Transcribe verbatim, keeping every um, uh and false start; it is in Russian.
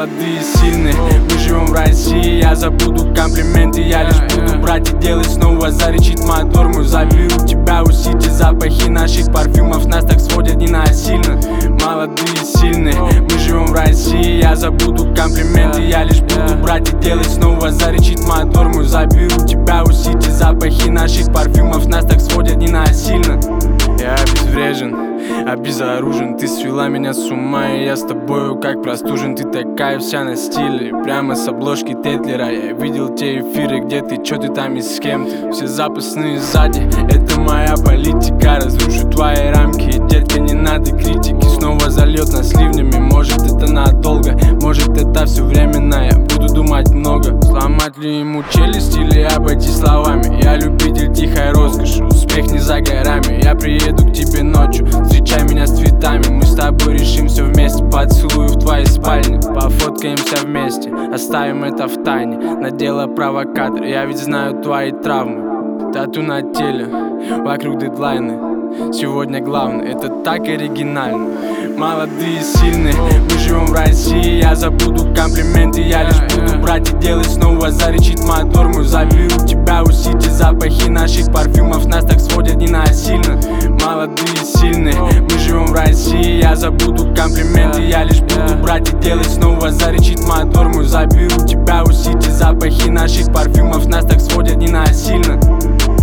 молодые и сильные. Мы живем в России, я забуду комплименты. Я лишь буду брать и делать снова. Зарычит мотор мой, заберу тебя у Сити. Запахи наших парфюмов нас так сводят не насильно. Молодые и сильные, мы живем в России, я забуду комплименты. Я лишь буду брать и делать снова. Зарычит мотор мой, заберу тебя у Сити. Запахи наших парфюмов нас так сводят не насильно. Я обезврежен, обезоружен. Ты свела меня с ума, и я с тобою как простужен. Ты такая вся на стиле, прямо с обложки Тетлера. Я видел те эфиры, где ты, чё ты там и с кем ты. Все запасные сзади, это моя политика. Разрушу твои рамки, и, детка, не надо критики. Снова зальет нас ливнями, может это надолго, может это все временно. Я буду думать много, сломать ли ему челюсть или обойти словами. Я любитель тихой роскоши, успех не за горами. Я приеду к тебе ночью, встречай меня с цветами. Мы с тобой решим все вместе, поцелую в твоей спальне. Пофоткаемся вместе, оставим это в тайне. Надела провокатор, я ведь знаю твои травмы. Тату на теле, вокруг дедлайны. Сегодня главное, это так оригинально. Молодые и сильные, мы живем в России, я забуду комплименты. Я лишь буду брать и делать снова. Зарычит мотор мой, заберу тебя у Сити. Запахи наших парфюмов нас так сводят не насильно. Молодые и сильные, мы живем в России, я забуду комплименты. Я лишь буду брать и делать снова. Зарычит мотор мой, заберу тебя у Сити. Запахи наших парфюмов нас так сводят не насильно.